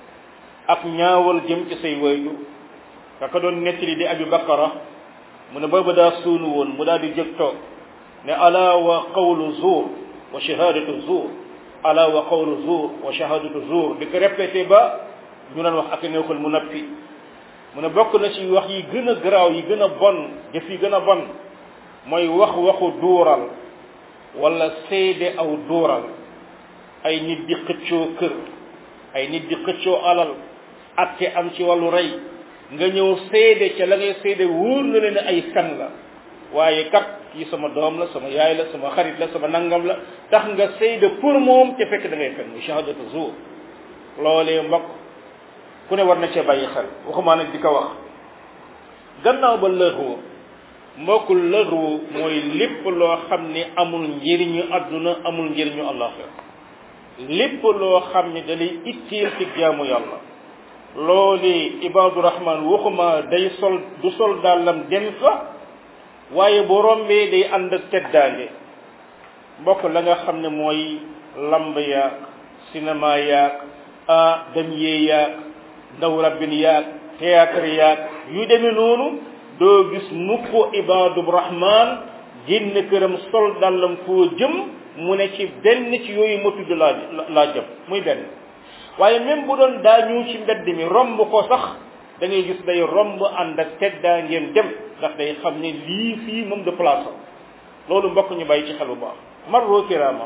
ak ñaawal jëm ci say wayju kaka doon nettali di Abi Bakara mu ne booba daa suunu woon mu daal di jóg toog ne ala wa qawlu zuur wa shahadatu zuur ala wa qawlu zuur wa shahadatu zuur di ko répété ba ñu doon wax ak neexul mu nappi mu ne bokk na ci wax yi gën a garaaw yi gën a bon jëf yi gën a bon mooy waxu duural wala seede aw duural. ay nit di xëccoo kër ay nit di xëccoo alal atte am ci wàllu rey nga ñëw seede ca la ngay seede wóor na leen ay fen la waaye kat kii sama doom la sama yaay la sama xarit la sama nangam la tax nga seede pour moom te fekk da ngay fen muy shahadatu zuur. loolee mbokk ku ne war na cee bàyyi xel waxumaa nag di ko wax. gannaaw ba lëxwu mbokkul lëxwu mooy lépp loo xam ne amul njëriñu adduna amul njëriñu àllaxira lépp loo xam ne da lay itteel ci jaamu yàlla. loolu ibaadu rahman waxuma day sol du sol dàllam dem fa waaye bu rombee day ànd ak teddaange. mbokk la nga xam ne mooy lamb yaag cinéma yaag dem yee yaag ndaw rabbin yaag théâtre yaag yu demee noonu doo gis mukk ibaadu rahman génn këram sol dàllam foo jëm mu ne ci benn ci yooyu ma tudd laa jëm muy benn. waaye même bu doon daa ñëw ci mbedd mi romb ko sax da ngay gis day romb ànd ak teddaa ngeen dem ndax day xam ne lii fii moom de place loolu mbokk ñu bàyyi ci xel bu baax. marro kirama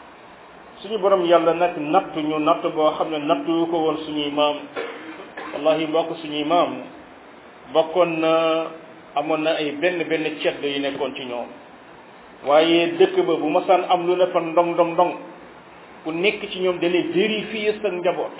suñu borom yàlla nag nattu ñu natt boo xam ne nattu ko woon suñuy maam wallahi mbokk suñuy maam bokkoon na amoon na ay benn cedd yu nekkoon ci ñoom waaye dëkk ba bu masaan am lu ne fa ndong ku nekk ci ñoom dañuy vérifier sa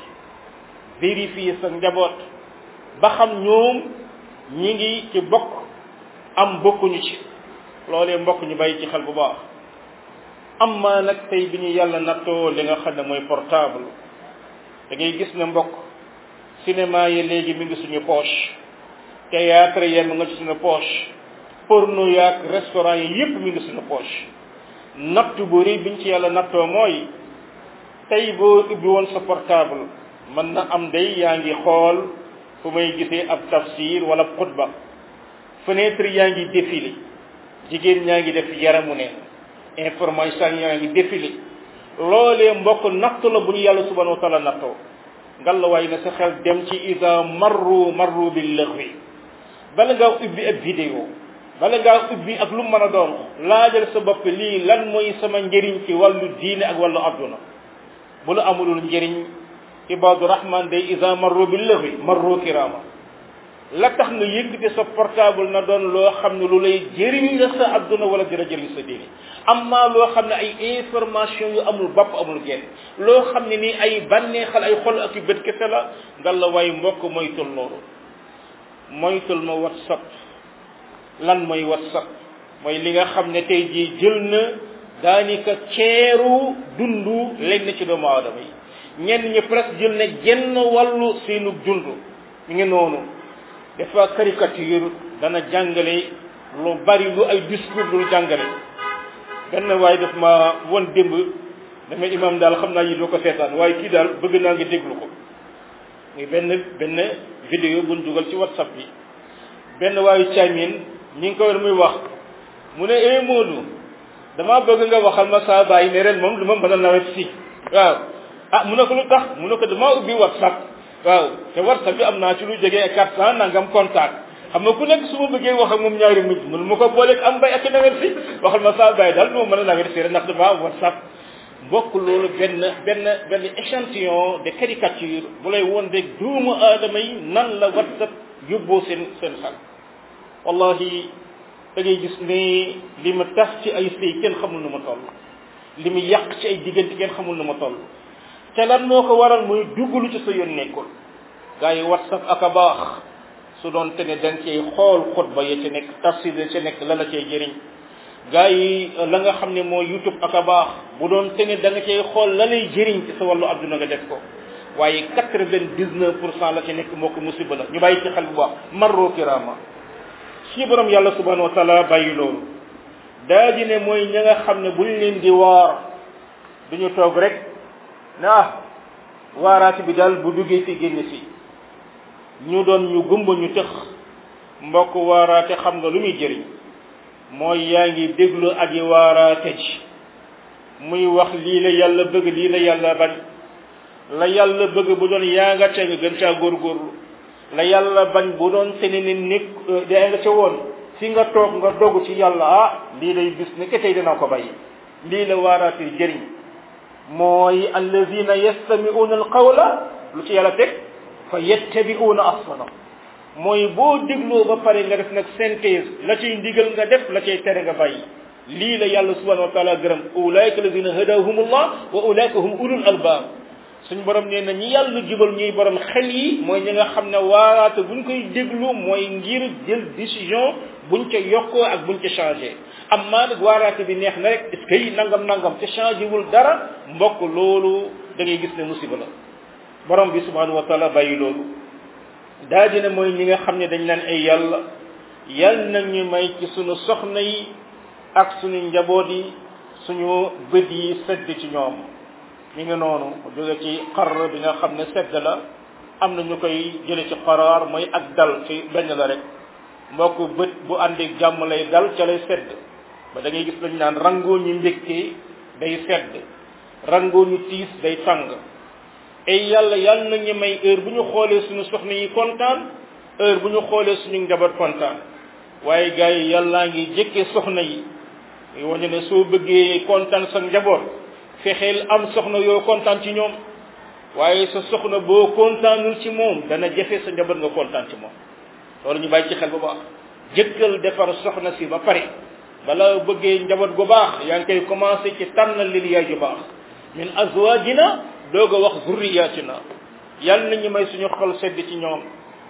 njaboot ba xam ñoom ñi ngi ci bokk am bokkuñu ci. loolee mbokk ñu bàyyi ci xel bu baax. amma nag tey bi ñu yàlla nattoo li nga xam ne mooy portable da ngay gis ne mbokk cinéma yi léegi mi ngi suñu poche théâtre yi mi nga ci suñu poche porno yaak restaurant yi yépp mi ngi suñu poche nattu bu rëy biñ ci yàlla nattoo mooy tey boo ubbi woon sa portable mën na am day yaa ngi xool fu may gisee ab tafsir wala xutba fenêtre yaa ngi défilé jigéen ñaa ngi def yaramu ne information yaa ngi défilé loolee mbokk nattu la bu ñu yàlla subhanahu wa taala nattoo ngallaawaay na sa xel dem ci ida marru bil laghwi bala ngaa ubbi ak vidéo bala ngaa ubbi ak lu mën a doon laajal sa bopp lii lan mooy sama njëriñ ci wàllu diine ak wàllu adduna bu la amulul njëriñ ibadu rahman day ida marru bil laghwi marru kirama la tax nga yëkkati sa portable na doon loo xam ne lu lay jëriñ la sa adduna wala dina jëriñ sa diine amma loo xam ne ay information yu amul bopp amul genn loo xam ne nii ay bànneexal ay xol ak yu bët kese la ngal la waay mbokk moytul loolu moytul ma whatsapp lan mooy whatsapp mooy li nga xam ne tey jii jël na daanaka ceeru dundu lenn ci doomu aadama yi ñenn ñi presque jël na genn wàllu seenu dund mi ngi noonu dafa caricature dana jàngale lu bari lu ay discours lu jàngale benn waaye daf ma won démb dama imam daal xam naa yi doo ko seetaan waaye kii daal bëgg naa nga déglu ko muy benn vidéo buñ dugal ci whatsapp bi benn waayu caamin ñi ngi ko war muy wax mu ne Modou dama bëgg nga waxal ma saa bàyyi ne ren moom lu ma mën a nawet si waaw ah mu ne ko lu tax mu ne ko dama ubbi whatsapp waaw te whatsapp bi am naa ci lu jógee 400 nangam contact xam nga ku nekk su ma bëggee wax ak moom ñaari mujj mënu ma ko booleeg am bay ak nawet si waxal ma saa bàyyi daal du ma mën a nawet si ren ndax dama am whatsapp mbokk loolu benn échantillon de caricature bu lay woon rek doomu aadama yi nan la whatsapp yóbboo seen xel wallahi da ngay gis ne li ma tax ci ay sëy kenn xamul nu ma toll li mu yàq ci ay diggante kenn xamul nu ma toll te lan moo ko waral muy duggalu ci sa yoon nekkul gars yi whatsapp ak a baax su doon te ne dañ cay xool xutba ya ca nekk tafsir ya ca nekk la la cay jëriñ gars yi la nga xam ne mooy youtube ak a baax bu doon te ne da nga cay xool la lay jëriñ ci sa wàllu adduna nga def ko waaye 99% la ca nekk moo ko musiba la ñu bàyyi ci xel bu baax marro kirama ci borom yàlla subhanahu wa taala bàyyi loolu daa di ne mooy ña nga xam ne buñ leen di waar duñu toog rek ne waaraati bi daal bu duggee fi génn si ñu doon ñu gumba ñu tëx mbokk waaraate xam nga lu muy jëriñ mooy yaa ngi déglu aji waaraate ji muy wax lii la yàlla bëgg lii la yàlla bañ la yàlla bëgg bu doon yaa nga ca nga gën caa góorgóorlu la yàlla bañ bu doon sene ni nekk daa nga ca woon fi nga toog nga dogu ci yàlla lii lay bis ne ke tey dina ko bàyyi lii la waaraate jëriñ mooy allazina yastami'una alqawla lu ci yàlla teg fa yattabi'una ahsana mooy boo dégloo ba pare nga def nag synthèse la cay ndigal nga def la cay tere nga bàyyi lii la yàlla subhanahu wa taala gërëm ulaika allazina hadahumullah wa ulaika hum ulul albab suñ borom nee na ñi yàlla jubal ñuy borom xel yi mooy ñi nga xam ne waaraate buñ koy déglu mooy ngir jël décision buñ ca yokkoo ak buñ ca changé amma nag waaraate bi neex na rek est-ce que nangam te changé wul dara mbokk loolu da ngay gis ne musiba la borom bi subhanahu wa taala bàyyi loolu daa dina mooy ñi nga xam ne dañ naan ay yàlla nag ñu may ci suñu soxna yi ak suñu njaboot yi suñu bët yi sedd ci ñoom mi ngi noonu jóge ci xar bi nga xam ne sedd la am na ñu koy jële ci xaraar mooy ak dal ci benn la rek mbokk bët bu àndeeg jàmm lay dal ca lay sedd ba da ngay gis lañu naan rangoo ñu mbégte day sedd rangoo ñu tiis day tàng ay yàlla nañu may heure bu ñu xoolee suñu soxna yi kontaan heure bu ñu xoolee suñu njaboot kontaan waaye gars yi yàllaa ngi jëkkee soxna yi wañu ne soo bëggee kontaan sa njaboot fexeel am soxna yoo kontaan ci ñoom waaye sa soxna boo kontaanul ci moom dana jafe sa njaboot nga kontaan ci moom loolu ñu bàyyi ci xel bu baax jëkkal defar soxna si ba pare bala bëggee njaboot gu baax yaa ngi koy commencé ci tànnal li yaay ju baax min azwajina doog a wax zurriyatina yàlla nañu may suñu xol sedd ci ñoom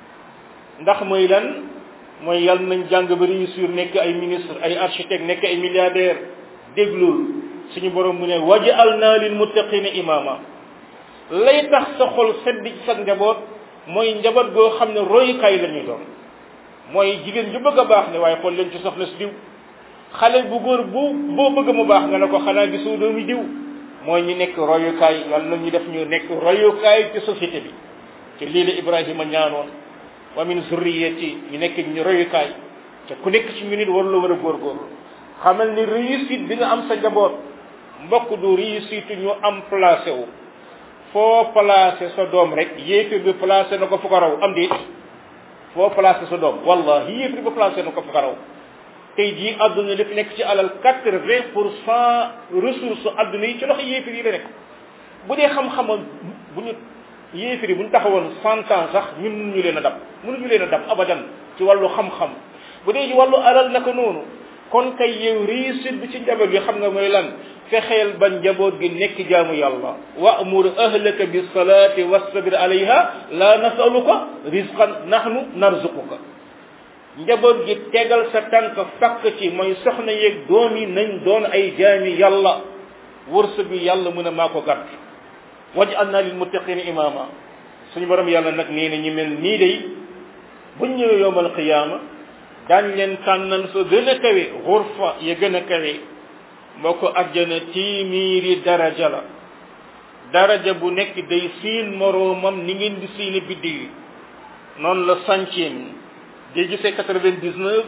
ndax mooy lan mooy yàlla nañ jàng ba réussir nekk ay ministre ay architecte nekk ay milliardaire déglul suñu borom mu ne waj'alna lil muttaqina imama lay tax sa xol sedd ci sa njaboot mooy njaboot goo xam ne royukaay la ñuy doon mooy jigéen ju bëgg a baax ne waaye xool leen ci soxna si diw xale bu góor boo bëgg mu baax nga ne ko xanaa gisoo doomi diw mooy ñu nekk royukaay yàlla na ñu def ñu nekk royukaay ci société bi te lii la Ibrahima ñaanoon wa min zurriyati ñu nekk ñu royukaay te ku nekk ci ñu nit war la war a góorgóorlu xamal ni réussite bi nga am sa njaboot mbokk du réussite ñu am placé wu foo placé sa doom rek yéefir bi placé na ko fu ko raw am déet foo placé sa doom wallahi yéefir bi placé na ko fu ko raw tey jii adduna li fi nekk ci alal 80% ressource adduna yi ci loxo yéefir yi la nekk bu dee xam-xam bu ñu yéefir yi bu ñu taxawoon 100 ans sax ñun mënuñu leen a dab abadan ci wàllu xam-xam bu dee ci wàllu alal naka noonu kon kay yow réussite bi ci njaboot bi xam nga mooy lan fexeel ba njaboot gi nekk jaamu yàlla wa'mur ahlaka bis salati wastabir alayha la nasaluka rizqan nahnu narzuquka njaboot gi tegal sa tànk fakk ci mooy soxna yeeg doom yi nañ doon ay jaami yàlla wërsëg bi yàlla mën a maa ko gàtt waj'alna lil muttaqina imama suñu borom yàlla nag nee na ñu mel nii day buñ ñëwee yowmal qiyaama daañ leen tànnal fa gën a kawe xurfa ya gën a kawe moo ko àjjana téeméeri daraja la daraja bu nekk day siin moroomam ni ngeen di siine biddi yi noonu la centième day gisee 99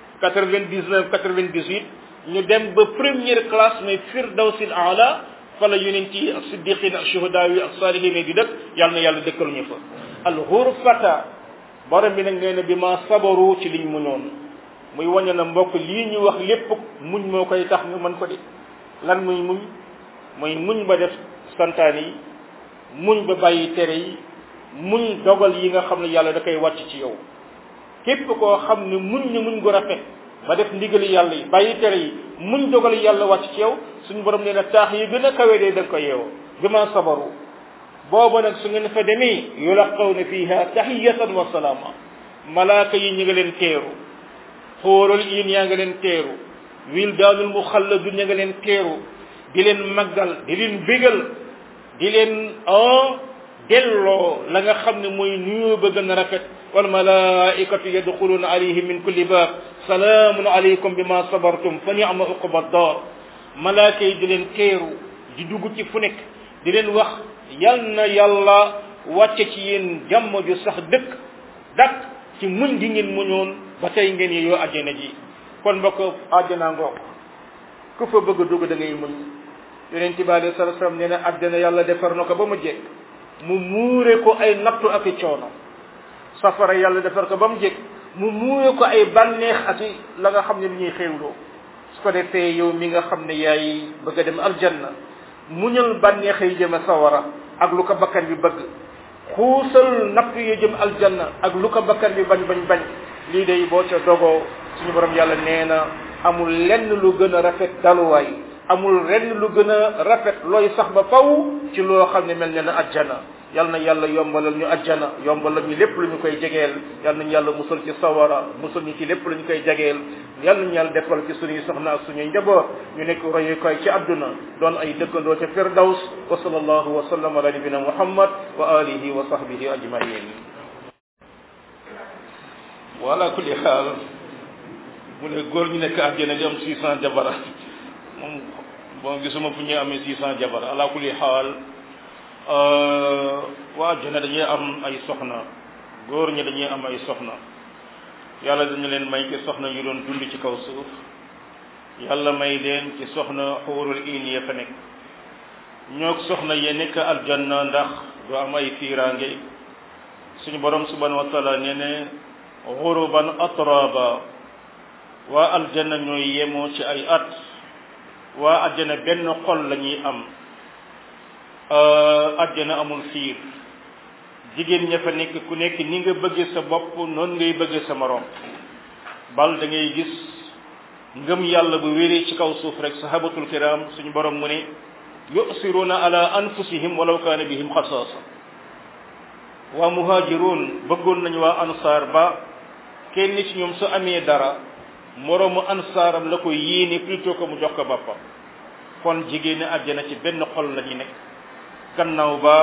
98 ñu dem ba première classe mais firdawsil aala fa la yonent yi ak siddiqin ak shuhadaa yi ak saalihiin di dëkk yàlla na yàlla dëkkal ñu fa al xurfata borom bi nag nee na bi ma sabaru ci liñ muñoon muy waññe na mbokk lii ñu wax lépp muñ moo koy tax nga mën ko di lan muy muñ mooy muñ ba def santaane yi muñ ba bàyyi tere yi muñ dogal yi nga xam ne yàlla da koy wàcc ci yow képp koo xam ne muñ ne muñ gu rafet ba def ndigali yàlla yi bàyyi tere yi muñ dogal yàlla wàcc ci yow suñu borom nee na taax yi gën a kawe dee da nga ko yeewoo bi ma sabaru booba nag su ngeen fa demee yulaqawna fiha tahiyatan wa salaama malaaka yi ñi nga leen teeru xóoral yéen yaa nga leen teeru wildaanul muxalladun ña nga leen teeru di leen màggal di leen bégal di leen delloo la nga xam ne mooy nuyoo ba gën a rafet wal malaikatu yadxuluna alayhim min kulli baab salaamun alaykum bima sabartum fa ni'ma uqba dar malaaka yi di leen teeru di dugg ci fu nekk di leen wax yal na yàlla wàcce ci yéen jàmm ju sax dakk ci muñ gi ngeen muñoon ba tey ngeen yi yoo àjjana ji kon mbokk àjjana ngoog ku fa bëgg a dugg da ngay muñ yonent bi alayhi salaatu salaam nee na àjjana yàlla defar na ko ba mu jekk mu muure ko ay nattu ak i coono safara yàlla defar ko ba mu jekk mu muure ko ay bànneex ak i la nga xam ne lu ñuy xéewloo su ko defee yow mi nga xam ne yaay bëgg a dem aljanna muñal bànneex yi jëm sawara ak lu ko bakkan bi bëgg xuusal napp yi jëm aljanna ak lu ko bakkan bi bañ lii day boo ca dogoo suñu borom yàlla nee na amul lenn lu gën a rafet daluwaay amul lenn lu gën a rafet looy sax ba faw ci loo xam ne mel ne na ajjana yal na yàlla yombalal ñu ajjana yombalal ñu lépp lu ñu koy jegeel yal nañu yàlla musal ci sawara musal ñu ci lépp lu ñu koy jegeel yal nañu yàlla defal ci suñuy soxna ak suñuy njaboot ñu nekk royukaay ci àdduna doon ay dëkkandoo ca firdaws wa sallallahu wa sallam ala nabina muhammad wa alihi wa sahbihi ajmain wala kulli xaal mu ne góor ñu nekk àjjana di am 600 jabara moom bon gisuma fu ñuy amee 600 jabara ala kulli xaal waa àjjana dañuy am ay soxna góor ñi dañuy am ay soxna yàlla dañu leen may ci soxna yu doon dund ci kaw suuf yàlla may leen ci soxna xuurul iin ya fa nekk ñoog soxna ye nekk aljanna ndax du am ay fiiraange suñu borom subhanahu wa taala nee ne xuruban atraba waa aljanna ñooy yemoo ci ay at waa aljanna benn xol la ñuy am aljanna amul fiir jigéen ña fa nekk ku nekk ni nga bëggee sa bopp noonu ngay bëggee sa morom bal da ngay gis ngëm yàlla bu wéree ci kaw suuf rek sahabatul kiram suñu borom mu ne yusiruna ala anfusihim walaw kaana bihim xasaasa waa muhaajiroon bëggoon nañu waa ansaar ba kenn ci ñoom su amee dara moroomu ansaaram la ko yéene plutôt que mu jox ko boppam kon jigéen ñi àjjana ci benn xol la ñu nekk gannaaw ba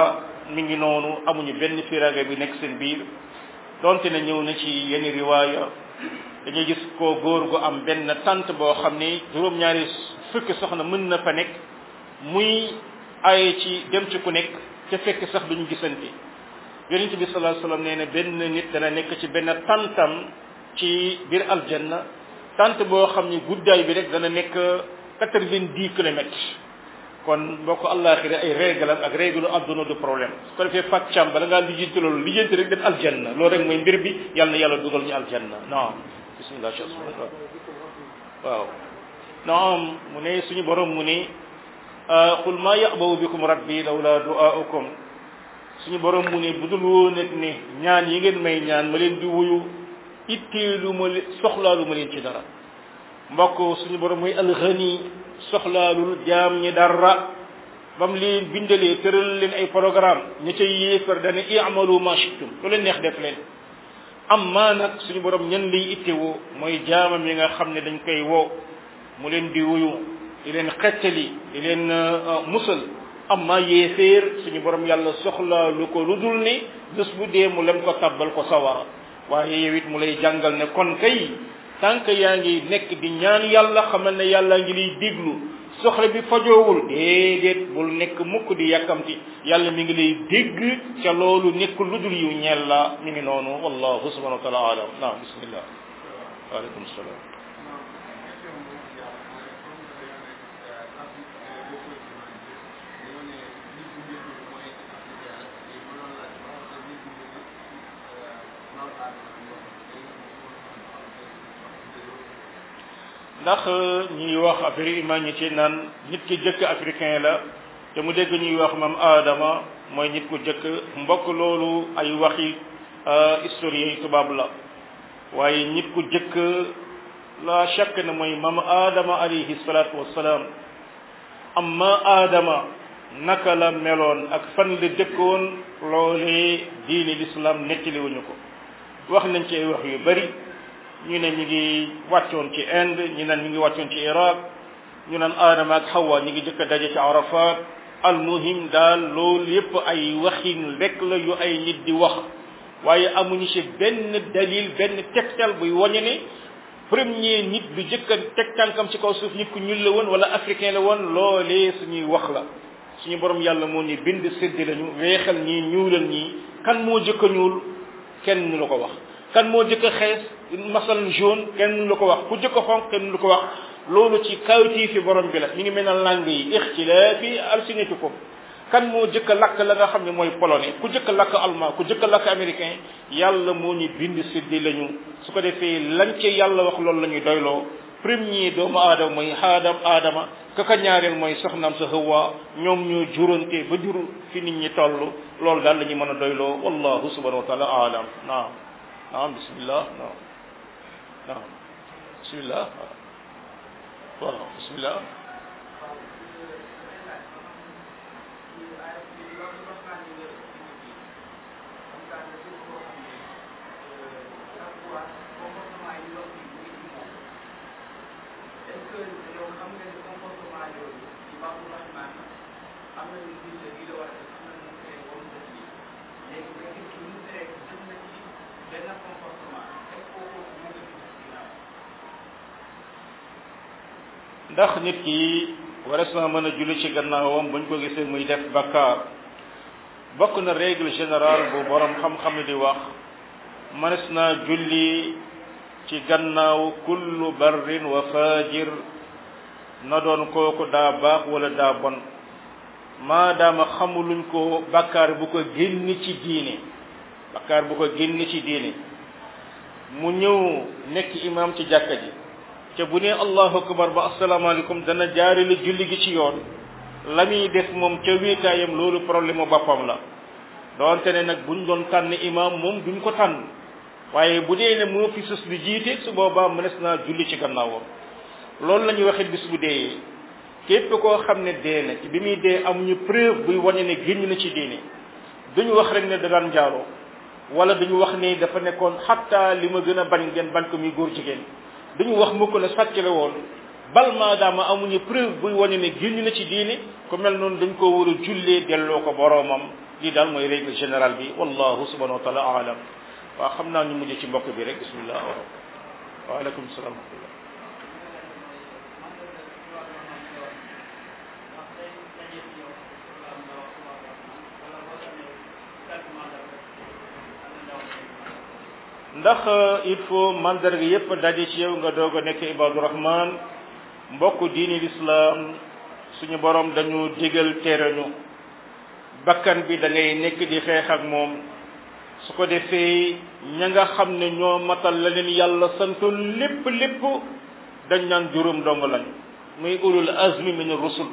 mi ngi noonu amuñu benn firage bi nekk seen biir donte ne ñëw na ci yenn riwaaya dañuy gis ko góor gu am benn tant boo xam ne juróom-ñaari fukki soxna mën na fa nekk muy ay ci dem ci ku nekk te fekk sax duñu gisante yonent bi sallallahu alayhi wasallam nee na benn nit dana nekk ci benn tantam ci biir aljanna tant boo xam ne guddaay bi rek dana nekk 90 kilomètres kon boo ko àllaaxira ay règle ak règle àdduna du problème su ko defee fàccam bala ngaa lijjanti loolu lijjanti rek dem aljanna loolu rek mooy mbir bi yàlla na yàlla dugal ñu aljanna naam bismillah waaw naam mu ne suñu borom mu ne qul ma ya'ba'u bikum rabbi lawla du'a'ukum suñu borom mu ne budul woon nag ne ñaan yi ngeen may ñaan ma leen di wuyu itteelu ma soxlaalu ma leen ci dara mbokk suñu borom muy alxani soxlaalul jaam ñi dara bam leen bindalee tëral leen ay programme ña ca yéefar dana i'malu ma shi'tum lu leen neex def leen amma nag suñu borom ñan lay ittewoo mooy jaamam yi nga xam ne dañ koy woo mu leen di wuyu di leen xettali di leen musal amma yéeféer suñu borom yàlla soxlaalu ko lu dul ne bés bu dee mu lem ko tabbal ko sawara waaye yow it mu lay jàngal ne kon kay tant que yaa ngi nekk di ñaan yàlla xamal ne yàlla ngi lay déglu soxla bi fajoowul déedéet bul nekk mukk di yàkkamti yàlla mi ngi lay dégg ca loolu nekk lu dul yu ñeel la mi ngi noonu wallahu subhanahu wa taala alam naam bismillah waaleykum salaam ndax ñuy wax affaire humanité naan nit ki jëkk africain la te mu dégg ñuy wax maam Adama mooy nit ku jëkk mbokk loolu ay waxi historien yi tubaab la waaye nit ku jëkk la chàkk na mooy maam Adama alayhi salaatu wassalaam amma Adama naka la meloon ak fan la dëkkoon loolee diini l'islam nettaliwuñu ko wax nañ ci ay wax yu bari ñu ne ñu ngi wàccoon ci Inde ñu naan ñu ngi wàccoon ci Irak ñu naan Adama ak Hawa ñu ngi jëkk a daje ci Arafat almuhim daal loolu yépp ay waxin rek la yu ay nit di wax waaye amuñu ci benn dalil benn tegtal buy wañe ne premier nit bi jëkk a teg tànkam ci kaw suuf nit ku ñuul la woon wala africain la woon loolee suñuy wax la suñu borom yàlla moo ni bind séddi lañu weexal ñii ñuulal ñii kan moo jëkk a ñuul kenn nu la ko wax kan moo jëkk a xees masal jaune kenn nu la ko wax ku jëkk a xonq kenn nu la ko wax loolu ci kawtii fi borom bi la mi ngi mel ne langue yi ixtilaafi alsinatikum kan moo jëkk a lakk la nga xam ne mooy polonais ku jëkk a lakk allemand ku jëkk a lakk américain yàlla moo ñu bind séddi lañu su ko defee lañ ci yàlla wax loolu la ñuy doyloo premier doomu aadama mooy aadama kaka ñaareel mooy soxnaam sa Hawa ñoom ñoo jurante ba jur fi nit ñi toll loolu daal la ñu mën a doyloo wallahu subhanahu wa taala alam naam naam bismillah naam bismillah waaw bismillah ndax nit ki wares na mën a julli ci gannaawam buñ ko gisee muy def bakkaar bokk na règle générale bu borom xam-xam di wax mënees naa julli ci gannaaw kullu barrin wa fajir na doon kooku daa baax wala daa bon maadaama xamuluñ ko bakkaar bu ko génn ci diine bakkaar bu ko génn ci diine mu ñëw nekk imam ci jàkka ji te bu ne allahu akbar ba asalaamaaleykum dana jaare la julli gi ci yoon la muy def moom ca wéetaayam loolu problème mu boppam la doonte ne nag buñ doon tànn imam moom duñ ko tànn waaye bu dee ne moo fi sus di jiite su boobaa mënees naa julli ci gannaawam loolu la ñuy waxit bis bu dee képp koo xam ne dee na ci bi muy dee amuñu preuve buy wane ne génn na ci diine duñu wax rek ne da daan njaaloo wala duñu wax ne dafa nekkoon xatta li ma gën a bañ ngeen bañ ko muy góor jigéen duñu wax mukk ne sàcc la woon bal maadaama amuñu preuve buy wane ne génn na ci diine ku mel noonu dañ ko war a jullee delloo ko boroomam lii daal mooy règle générale bi wallahu subhanahu wa taala aalam waaw xam naa ñu mujj ci mbokk bi rek bismillah waaleykum salaam wa rahmatullah ndax il faut mandarga yépp daje ci yow nga doog a nekk ibadu rahman mbokk diini l'islam suñu borom dañu digal tere ñu bakkan bi da ngay nekk di xeex ak moom su ko defee ña nga xam ne ñoo matal la leen yàlla santoon lépp dañ naan juróom dong lañ muy ulul azmi min rusul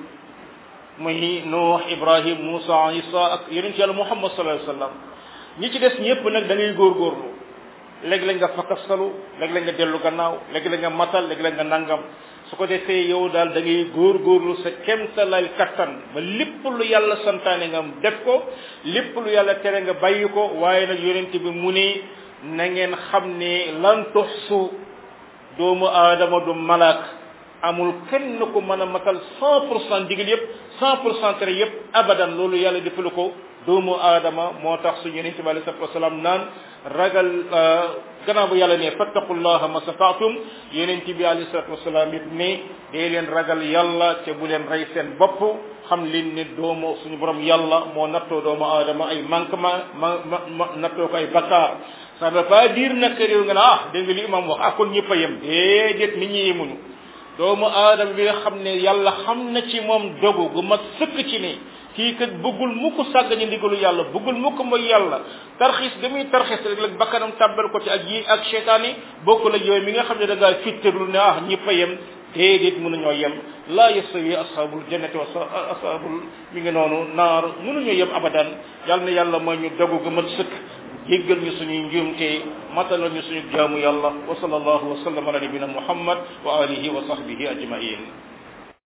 muy Nuh Ibrahim Musa Isa ak yeneen ci yàlla Muhammad sallallahu alayhi wasallam ñi ci des ñëpp nag da ngay góorgóorlu léeg-léeg nga fakkastalu léeg-léeg nga dellu gannaaw léeg-léeg nga matal léeg-léeg nga nangam su ko defee yow daal da ngay góorgóorlu sa kemtalal kattan ba lépp lu yàlla santaane nga def ko lépp lu yàlla tere nga bàyyi ko waaye nag yonent bi mu ne na ngeen xam ne lan tuxsu doomu aadama du malaak amul kenn ku mën a matal 100% digal yëpp 100% tere yëpp abadan loolu yàlla defalu ko doomu aadama moo tax suñu yonent bi alayhi salaatu wasalaam naan ragal gannaaw bu yàlla ne fattaqullaha masataatum yonent bi alayhi salaatu wasalaam it ne dee leen ragal yàlla te bu leen rey seen bopp xam leen ne doomu suñu borom yàlla moo nattoo doomu aadama ay manquement nattoo ko ay bakkaar ça ne veut pas dire nag réew nga ne dégg nga li imam wax kon ñëpp a yem déedéet nit ñi yemuñu doomu aadama bi nga xam ne yàlla xam na ci moom dogu gu mat sëkk ci ne kii kat bëggul mukk sàggañu ndigalu yàlla bëggul mukk mooy yàlla tarxis ga muy tarxis rek la bakkanam tàbbal ko ci ak yi ak seytaane bokkul ak yooyu mi nga xam ne da ngaa fittirlu ne ñëpp a yem déedéet mënuñoo yem laa yastawi ashabul jannati wa ashabul mi ngi noonu naar mënuñoo yem abadan yàlla na yàlla mooy ñu dogu gu mat sëkk jéggal ñu suñuy njuumte matalal ñu suñu jaamu yàlla wa sallallahu wa sallam ala nabina muhammad wa alihi wa sahbihi ajmain